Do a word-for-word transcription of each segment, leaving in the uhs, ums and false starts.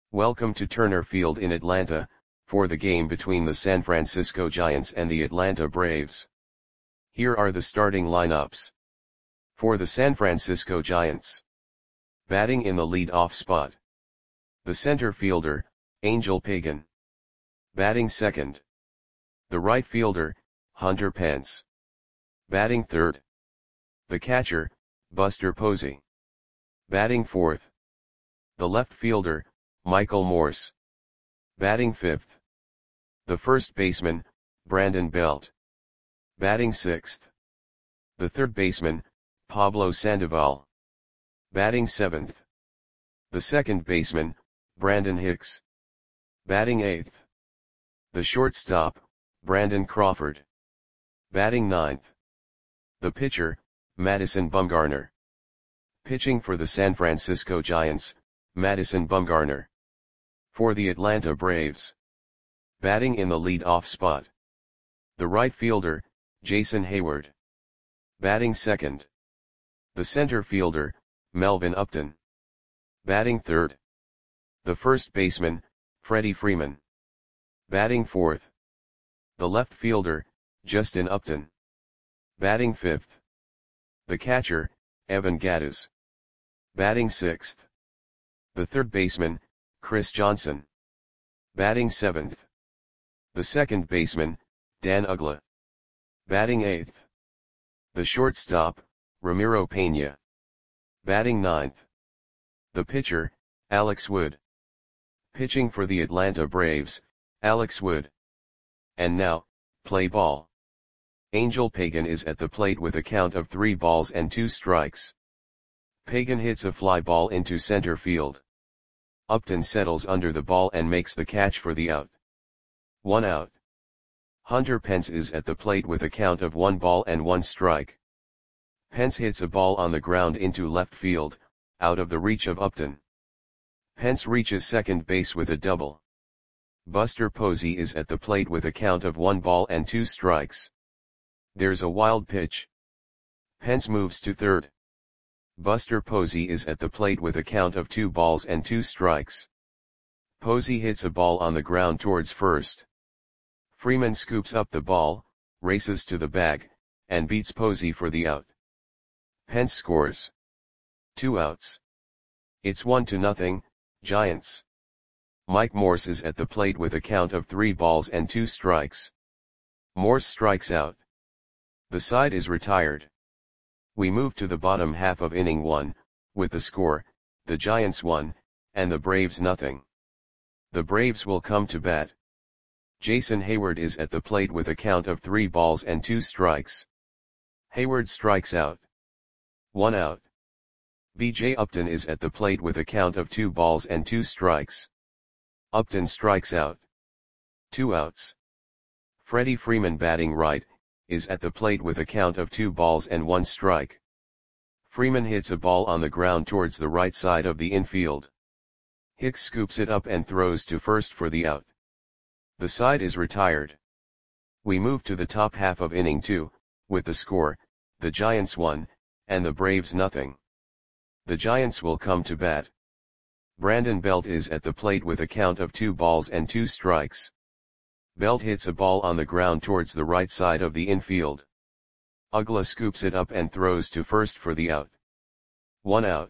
Welcome to Turner Field in Atlanta, for the game between the San Francisco Giants and the Atlanta Braves. Here are the starting lineups. For the San Francisco Giants. Batting in the lead-off spot. The center fielder, Angel Pagan. Batting second. The right fielder, Hunter Pence. Batting third. The catcher, Buster Posey. Batting fourth. The left fielder, Michael Morse. Batting fifth. The first baseman, Brandon Belt. Batting sixth. The third baseman, Pablo Sandoval. Batting seventh. The second baseman, Brandon Hicks. Batting eighth. The shortstop, Brandon Crawford. Batting ninth. The pitcher, Madison Bumgarner. Pitching for the San Francisco Giants, Madison Bumgarner. For the Atlanta Braves. Batting in the lead-off spot. The right fielder, Jason Heyward. Batting second. The center fielder, Melvin Upton. Batting third. The first baseman, Freddie Freeman. Batting fourth. The left fielder, Justin Upton. Batting fifth. The catcher, Evan Gattis. Batting sixth. The third baseman, Chris Johnson. Batting seventh. The second baseman, Dan Uggla. Batting eighth. The shortstop, Ramiro Pena. Batting ninth. The pitcher, Alex Wood. Pitching for the Atlanta Braves, Alex Wood. And now, play ball. Angel Pagan is at the plate with a count of three balls and two strikes. Pagan hits a fly ball into center field. Upton settles under the ball and makes the catch for the out. One out. Hunter Pence is at the plate with a count of one ball and one strike. Pence hits a ball on the ground into left field, out of the reach of Upton. Pence reaches second base with a double. Buster Posey is at the plate with a count of one ball and two strikes. There's a wild pitch. Pence moves to third. Buster Posey is at the plate with a count of two balls and two strikes. Posey hits a ball on the ground towards first. Freeman scoops up the ball, races to the bag, and beats Posey for the out. Pence scores. Two outs. It's one to nothing, Giants. Mike Morse is at the plate with a count of three balls and two strikes. Morse strikes out. The side is retired. We move to the bottom half of inning one, with the score, the Giants one, and the Braves nothing. The Braves will come to bat. Jason Heyward is at the plate with a count of three balls and two strikes. Heyward strikes out. One out. B J Upton is at the plate with a count of two balls and two strikes. Upton strikes out. Two outs. Freddie Freeman, batting right, is at the plate with a count of two balls and one strike. Freeman hits a ball on the ground towards the right side of the infield. Hicks scoops it up and throws to first for the out. The side is retired. We move to the top half of inning two, with the score, the Giants one, and the Braves nothing. The Giants will come to bat. Brandon Belt is at the plate with a count of two balls and two strikes. Belt hits a ball on the ground towards the right side of the infield. Uggla scoops it up and throws to first for the out. One out.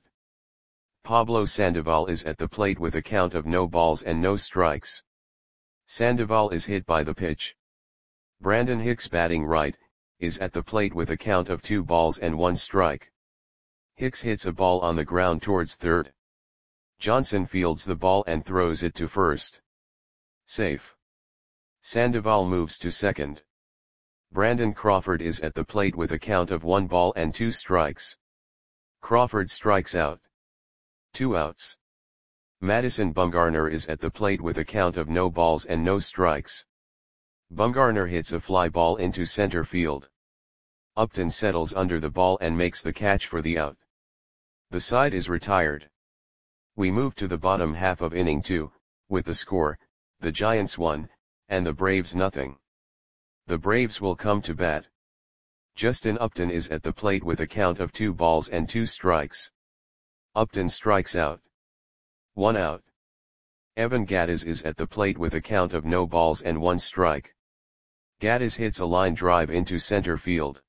Pablo Sandoval is at the plate with a count of no balls and no strikes. Sandoval is hit by the pitch. Brandon Hicks, batting right, is at the plate with a count of two balls and one strike. Hicks hits a ball on the ground towards third. Johnson fields the ball and throws it to first. Safe. Sandoval moves to second. Brandon Crawford is at the plate with a count of one ball and two strikes. Crawford strikes out. Two outs. Madison Bumgarner is at the plate with a count of no balls and no strikes. Bumgarner hits a fly ball into center field. Upton settles under the ball and makes the catch for the out. The side is retired. We move to the bottom half of inning two, with the score, the Giants one, and the Braves nothing. The Braves will come to bat. Justin Upton is at the plate with a count of two balls and two strikes. Upton strikes out. One out. Evan Gattis is at the plate with a count of no balls and one strike. Gattis hits a line drive into center field.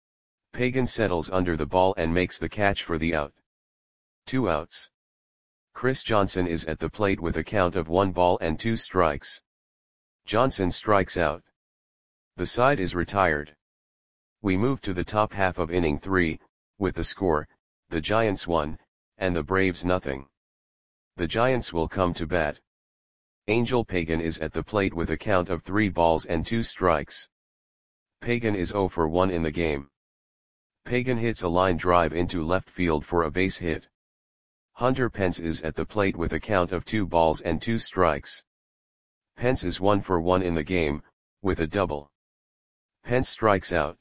Pagan settles under the ball and makes the catch for the out. Two outs. Chris Johnson is at the plate with a count of one ball and two strikes. Johnson strikes out. The side is retired. We move to the top half of inning three, with the score, the Giants one, and the Braves nothing. The Giants will come to bat. Angel Pagan is at the plate with a count of three balls and two strikes. Pagan is zero for one in the game. Pagan hits a line drive into left field for a base hit. Hunter Pence is at the plate with a count of two balls and two strikes. Pence is one for one in the game, with a double. Pence strikes out.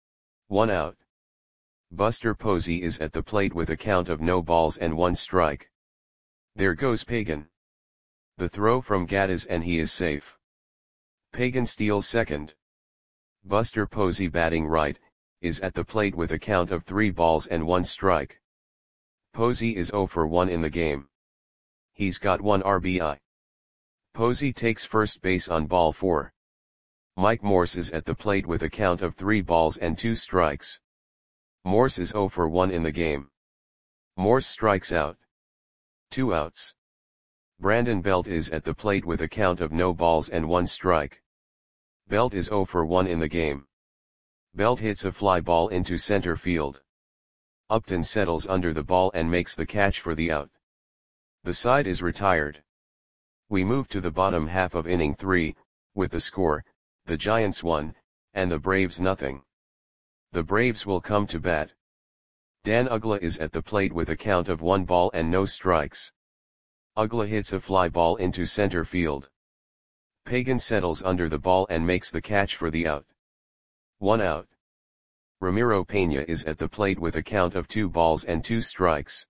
One out. Buster Posey is at the plate with a count of no balls and one strike. There goes Pagan. The throw from Gattis and he is safe. Pagan steals second. Buster Posey, batting right, is at the plate with a count of three balls and one strike. Posey is zero for one in the game. He's got one R B I. Posey takes first base on ball four. Mike Morse is at the plate with a count of three balls and two strikes. Morse is zero for one in the game. Morse strikes out. Two outs. Brandon Belt is at the plate with a count of no balls and one strike. Belt is zero for one in the game. Belt hits a fly ball into center field. Upton settles under the ball and makes the catch for the out. The side is retired. We move to the bottom half of inning three, with the score, the Giants one, and the Braves nothing. The Braves will come to bat. Dan Uggla is at the plate with a count of one ball and no strikes. Uggla hits a fly ball into center field. Pagan settles under the ball and makes the catch for the out. One out. Ramiro Pena is at the plate with a count of two balls and two strikes.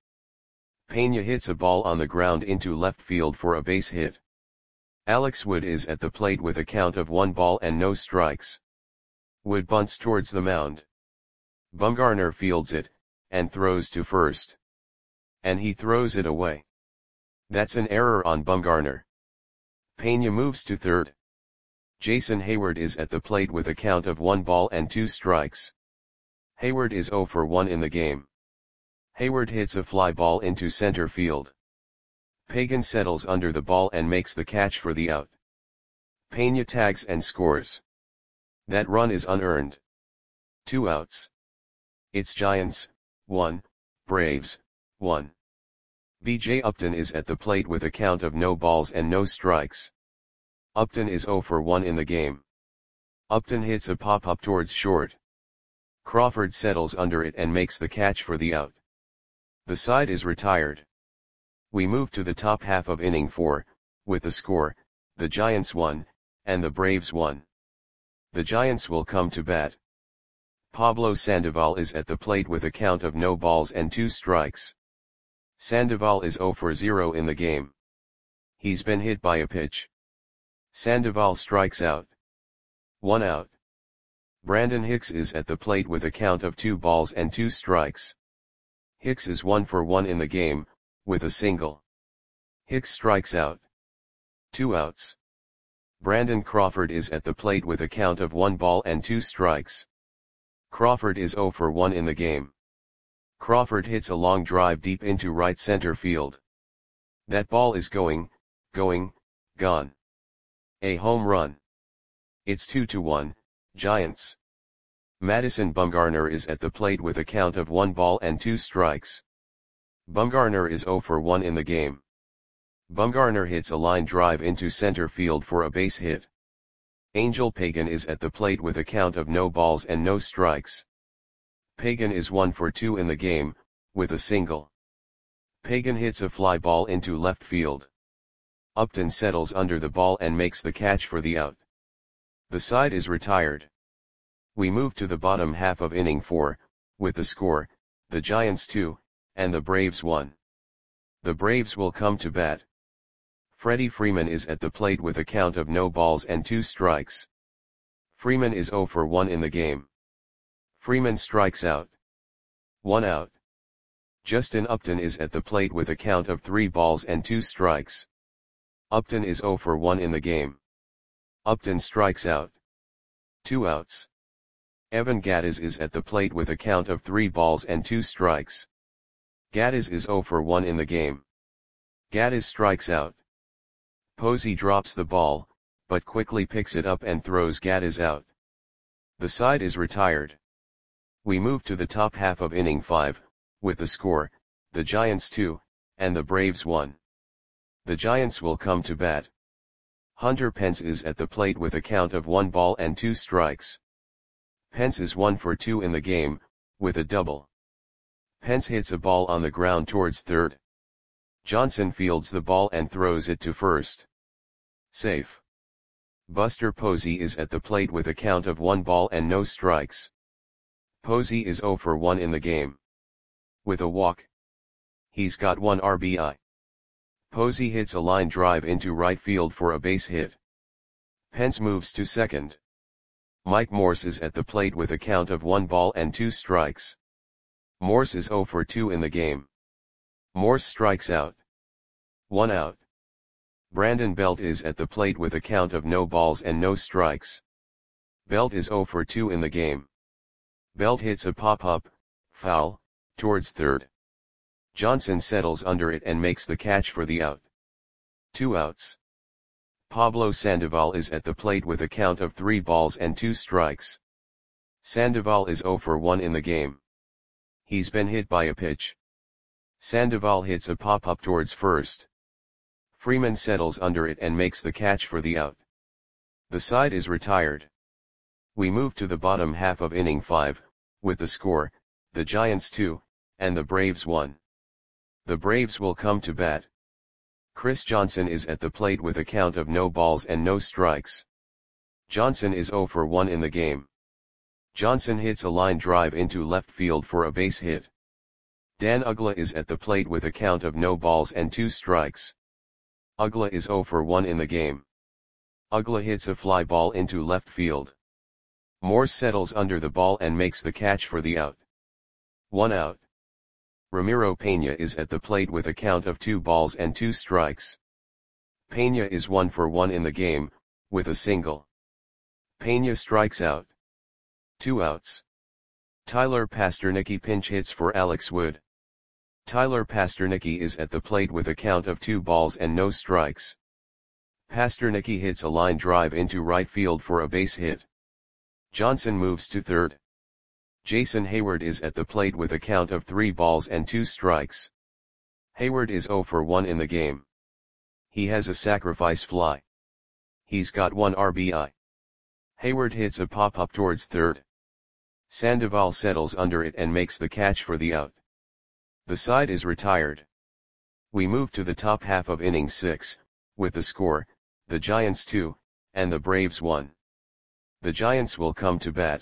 Pena hits a ball on the ground into left field for a base hit. Alex Wood is at the plate with a count of one ball and no strikes. Wood bunts towards the mound. Bumgarner fields it, and throws to first. And he throws it away. That's an error on Bumgarner. Pena moves to third. Jason Hayward is at the plate with a count of one ball and two strikes. Hayward is zero for one in the game. Hayward hits a fly ball into center field. Pagan settles under the ball and makes the catch for the out. Pena tags and scores. That run is unearned. Two outs. It's Giants, one, Braves, one. B J Upton is at the plate with a count of no balls and no strikes. Upton is zero for one in the game. Upton hits a pop-up towards short. Crawford settles under it and makes the catch for the out. The side is retired. We move to the top half of inning four, with the score, the Giants one, and the Braves one. The Giants will come to bat. Pablo Sandoval is at the plate with a count of no balls and two strikes. Sandoval is zero for zero in the game. He's been hit by a pitch. Sandoval strikes out. One out. Brandon Hicks is at the plate with a count of two balls and two strikes. Hicks is one for one in the game, with a single. Hicks strikes out. Two outs. Brandon Crawford is at the plate with a count of one ball and two strikes. Crawford is zero for one in the game. Crawford hits a long drive deep into right center field. That ball is going, going, gone. A home run. It's two to one, Giants. Madison Bumgarner is at the plate with a count of one ball and two strikes. Bumgarner is zero for one in the game. Bumgarner hits a line drive into center field for a base hit. Angel Pagan is at the plate with a count of no balls and no strikes. Pagan is one for two in the game, with a single. Pagan hits a fly ball into left field. Upton settles under the ball and makes the catch for the out. The side is retired. We move to the bottom half of inning four, with the score, the Giants two, and the Braves one. The Braves will come to bat. Freddie Freeman is at the plate with a count of no balls and two strikes. Freeman is zero for one in the game. Freeman strikes out. One out. Justin Upton is at the plate with a count of three balls and two strikes. Upton is zero for one in the game. Upton strikes out. Two outs. Evan Gattis is at the plate with a count of three balls and two strikes. Gattis is zero for one in the game. Gattis strikes out. Posey drops the ball, but quickly picks it up and throws Gattis out. The side is retired. We move to the top half of inning five, with the score, the Giants two, and the Braves one. The Giants will come to bat. Hunter Pence is at the plate with a count of one ball and two strikes. Pence is one for two in the game, with a double. Pence hits a ball on the ground towards third. Johnson fields the ball and throws it to first. Safe. Buster Posey is at the plate with a count of one ball and no strikes. Posey is zero for one in the game. With a walk. He's got one R B I. Posey hits a line drive into right field for a base hit. Pence moves to second. Mike Morse is at the plate with a count of one ball and two strikes. Morse is zero for two in the game. Morse strikes out. One out. Brandon Belt is at the plate with a count of no balls and no strikes. Belt is zero for two in the game. Belt hits a pop-up, foul, towards third. Johnson settles under it and makes the catch for the out. Two outs. Pablo Sandoval is at the plate with a count of three balls and two strikes. Sandoval is zero for one in the game. He's been hit by a pitch. Sandoval hits a pop-up towards first. Freeman settles under it and makes the catch for the out. The side is retired. We move to the bottom half of inning five, with the score, the Giants two, and the Braves one. The Braves will come to bat. Chris Johnson is at the plate with a count of no balls and no strikes. Johnson is zero for one in the game. Johnson hits a line drive into left field for a base hit. Dan Uggla is at the plate with a count of no balls and two strikes. Uggla is zero for one in the game. Uggla hits a fly ball into left field. Morse settles under the ball and makes the catch for the out. One out. Ramiro Pena is at the plate with a count of two balls and two strikes. Pena is one for one in the game, with a single. Pena strikes out. Two outs. Tyler Pastornicky pinch hits for Alex Wood. Tyler Pastornicky is at the plate with a count of two balls and no strikes. Pastornicky hits a line drive into right field for a base hit. Johnson moves to third. Jason Hayward is at the plate with a count of three balls and two strikes. Hayward is zero for one in the game. He has a sacrifice fly. He's got one R B I. Hayward hits a pop-up towards third. Sandoval settles under it and makes the catch for the out. The side is retired. We move to the top half of inning six, with the score, the Giants two, and the Braves one. The Giants will come to bat.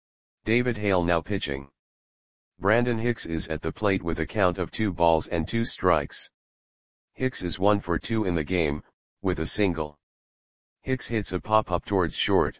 David Hale now pitching. Brandon Hicks is at the plate with a count of two balls and two strikes. Hicks is one for two in the game, with a single. Hicks hits a pop-up towards short.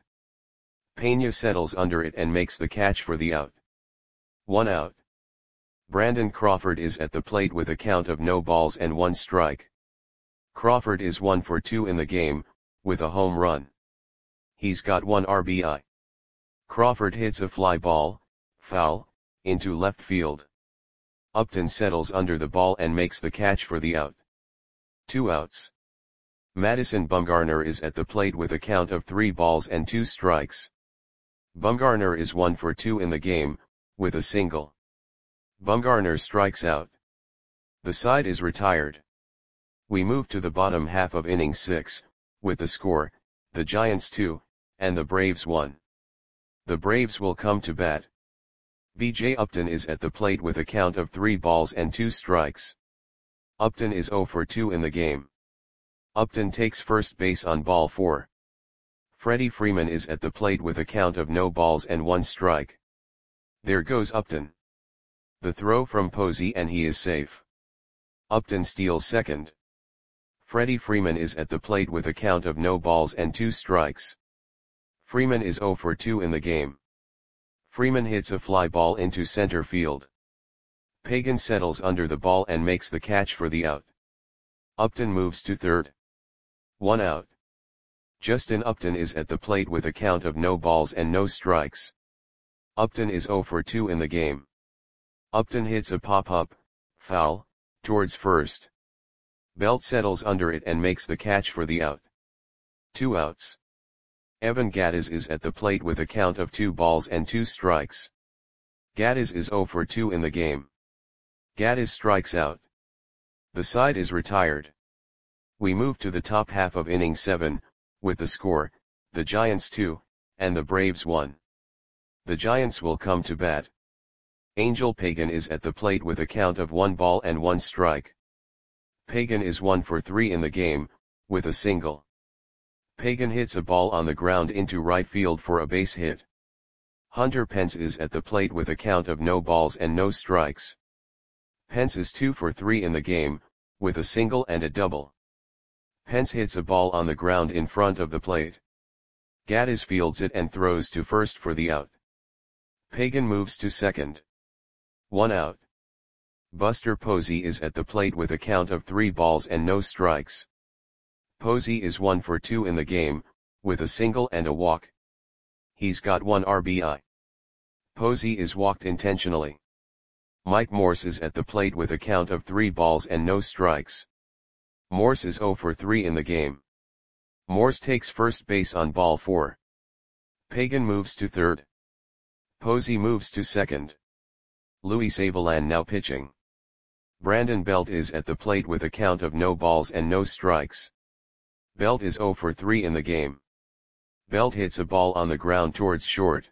Pena settles under it and makes the catch for the out. One out. Brandon Crawford is at the plate with a count of no balls and one strike. Crawford is one for two in the game, with a home run. He's got one R B I. Crawford hits a fly ball, foul, into left field. Upton settles under the ball and makes the catch for the out. Two outs. Madison Bumgarner is at the plate with a count of three balls and two strikes. Bumgarner is one for two in the game, with a single. Bumgarner strikes out. The side is retired. We move to the bottom half of inning six, with the score, the Giants two, and the Braves one. The Braves will come to bat. B J Upton is at the plate with a count of three balls and two strikes. Upton is zero for two in the game. Upton takes first base on ball four. Freddie Freeman is at the plate with a count of no balls and one strike. There goes Upton. The throw from Posey and he is safe. Upton steals second. Freddie Freeman is at the plate with a count of no balls and two strikes. Freeman is zero for two in the game. Freeman hits a fly ball into center field. Pagan settles under the ball and makes the catch for the out. Upton moves to third. One out. Justin Upton is at the plate with a count of no balls and no strikes. Upton is zero for two in the game. Upton hits a pop-up, foul, towards first. Belt settles under it and makes the catch for the out. Two outs. Evan Gattis is at the plate with a count of two balls and two strikes. Gattis is zero for two in the game. Gattis strikes out. The side is retired. We move to the top half of inning seven, with the score, the Giants two, and the Braves one. The Giants will come to bat. Angel Pagan is at the plate with a count of one ball and one strike. Pagan is one for three in the game, with a single. Pagan hits a ball on the ground into right field for a base hit. Hunter Pence is at the plate with a count of no balls and no strikes. Pence is two for three in the game, with a single and a double. Pence hits a ball on the ground in front of the plate. Gattis fields it and throws to first for the out. Pagan moves to second. One out. Buster Posey is at the plate with a count of three balls and no strikes. Posey is one for two in the game, with a single and a walk. He's got one R B I. Posey is walked intentionally. Mike Morse is at the plate with a count of three balls and no strikes. Morse is zero for three in the game. Morse takes first base on ball four. Pagan moves to third. Posey moves to second. Luis Avilan now pitching. Brandon Belt is at the plate with a count of no balls and no strikes. Belt is zero for three in the game. Belt hits a ball on the ground towards short.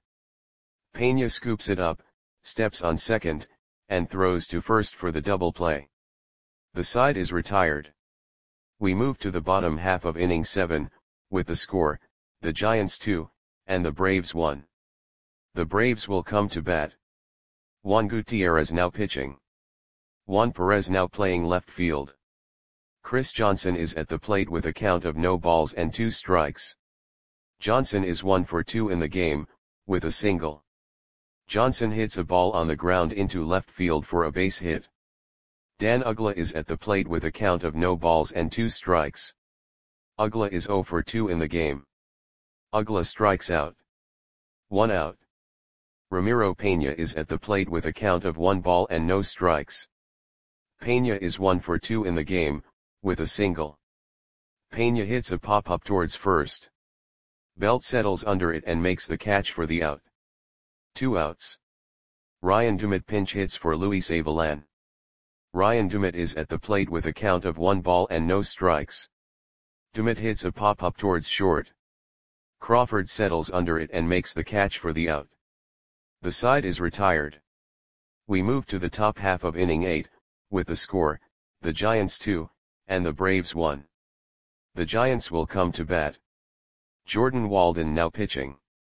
Pena scoops it up, steps on second, and throws to first for the double play. The side is retired. We move to the bottom half of inning seven, with the score, the Giants two, and the Braves one. The Braves will come to bat. Juan Gutierrez now pitching. Juan Perez now playing left field. Chris Johnson is at the plate with a count of no balls and two strikes. Johnson is one for two in the game, with a single. Johnson hits a ball on the ground into left field for a base hit. Dan Uggla is at the plate with a count of no balls and two strikes. Uggla is zero for two in the game. Uggla strikes out. One out. Ramiro Pena is at the plate with a count of one ball and no strikes. Pena is one for two in the game, with a single. Pena hits a pop-up towards first. Belt settles under it and makes the catch for the out. Two outs. Ryan Dumit pinch hits for Luis Avilan. Ryan Dumit is at the plate with a count of one ball and no strikes. Dumit hits a pop-up towards short. Crawford settles under it and makes the catch for the out. The side is retired. We move to the top half of inning eight, with the score, the Giants two, and the Braves one. The Giants will come to bat. Jordan Walden now pitching.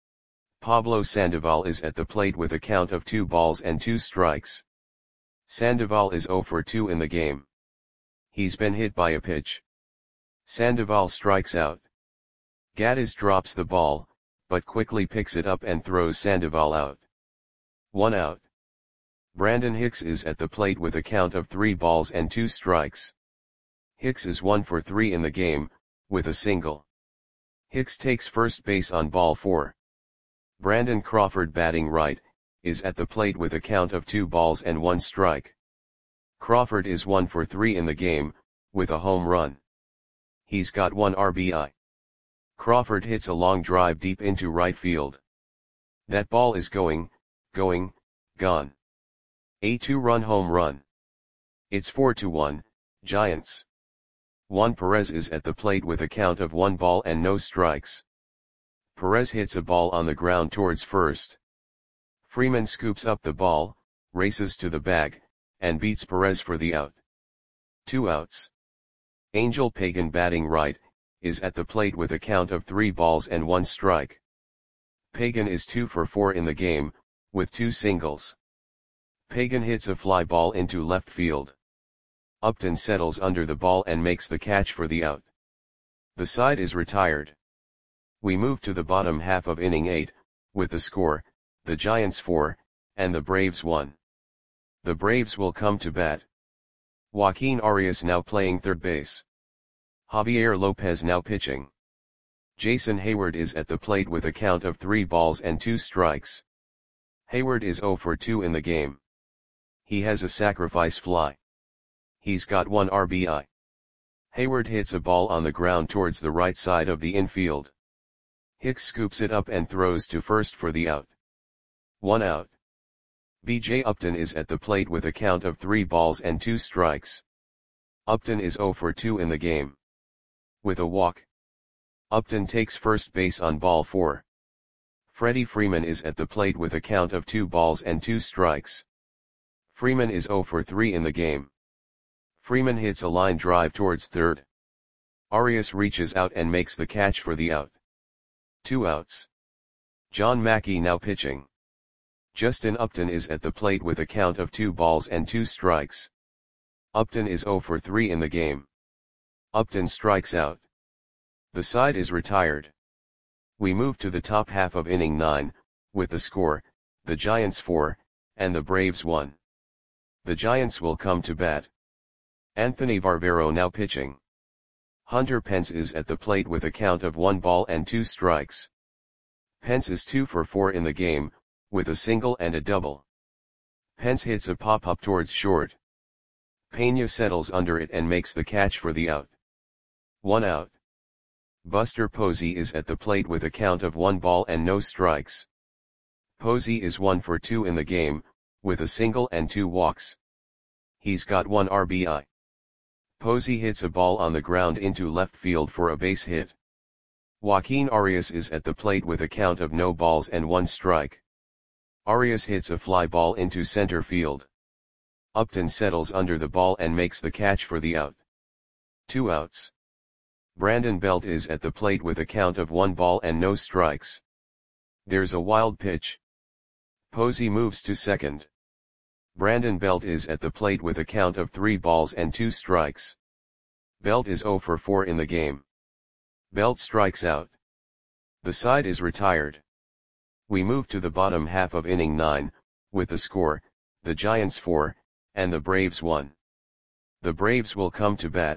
Pablo Sandoval is at the plate with a count of two balls and two strikes. Sandoval is zero for two in the game. He's been hit by a pitch. Sandoval strikes out. Gattis drops the ball, but quickly picks it up and throws Sandoval out. One out. Brandon Hicks is at the plate with a count of three balls and two strikes. Hicks is one for three in the game, with a single. Hicks takes first base on ball four. Brandon Crawford batting right, is at the plate with a count of two balls and one strike. Crawford is one for three in the game, with a home run. He's got one R B I. Crawford hits a long drive deep into right field. That ball is going, going, gone. A two-run home run. It's four to one, Giants. Juan Perez is at the plate with a count of one ball and no strikes. Perez hits a ball on the ground towards first. Freeman scoops up the ball, races to the bag, and beats Perez for the out. Two outs. Angel Pagan batting right, is at the plate with a count of three balls and one strike. Pagan is two for four in the game, with two singles. Pagan hits a fly ball into left field. Upton settles under the ball and makes the catch for the out. The side is retired. We move to the bottom half of inning eight, with the score, the Giants four, and the Braves one. The Braves will come to bat. Joaquin Arias now playing third base. Javier Lopez now pitching. Jason Heyward is at the plate with a count of three balls and two strikes. Heyward is zero for two in the game. He has a sacrifice fly. He's got one R B I. Heyward hits a ball on the ground towards the right side of the infield. Hicks scoops it up and throws to first for the out. One out. B J Upton is at the plate with a count of three balls and two strikes. Upton is zero for two in the game. With a walk, Upton takes first base on ball four. Freddie Freeman is at the plate with a count of two balls and two strikes. Freeman is zero for three in the game. Freeman hits a line drive towards third. Arias reaches out and makes the catch for the out. Two outs. John Mackey now pitching. Justin Upton is at the plate with a count of two balls and two strikes. Upton is zero for three in the game. Upton strikes out. The side is retired. We move to the top half of inning nine, with the score, the Giants four, and the Braves one. The Giants will come to bat. Anthony Varvero now pitching. Hunter Pence is at the plate with a count of one ball and two strikes. Pence is two for four in the game, with a single and a double. Pence hits a pop-up towards short. Pena settles under it and makes the catch for the out. One out. Buster Posey is at the plate with a count of one ball and no strikes. Posey is one for two in the game, with a single and two walks. He's got one R B I. Posey hits a ball on the ground into left field for a base hit. Joaquin Arias is at the plate with a count of no balls and one strike. Arias hits a fly ball into center field. Upton settles under the ball and makes the catch for the out. Two outs. Brandon Belt is at the plate with a count of one ball and no strikes. There's a wild pitch. Posey moves to second. Brandon Belt is at the plate with a count of three balls and two strikes. Belt is zero for four in the game. Belt strikes out. The side is retired. We move to the bottom half of inning nine, with the score, the Giants four, and the Braves one. The Braves will come to bat.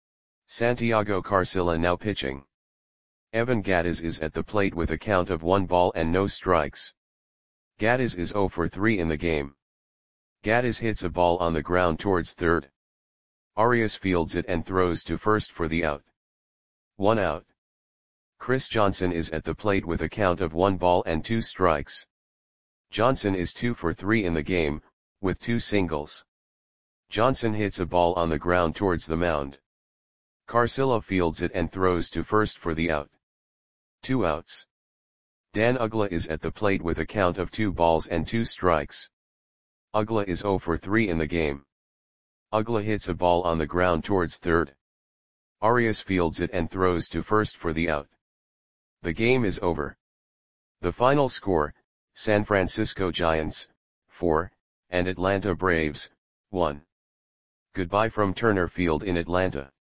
Santiago Carcilla now pitching. Evan Gattis is at the plate with a count of one ball and no strikes. Gattis is zero for three in the game. Gattis hits a ball on the ground towards third. Arias fields it and throws to first for the out. One out. Chris Johnson is at the plate with a count of one ball and two strikes. Johnson is two for three in the game, with two singles. Johnson hits a ball on the ground towards the mound. Carcilla fields it and throws to first for the out. Two outs. Dan Uggla is at the plate with a count of two balls and two strikes. Uggla is zero for three in the game. Uggla hits a ball on the ground towards third. Arias fields it and throws to first for the out. The game is over. The final score, San Francisco Giants, four, and Atlanta Braves, one. Goodbye from Turner Field in Atlanta.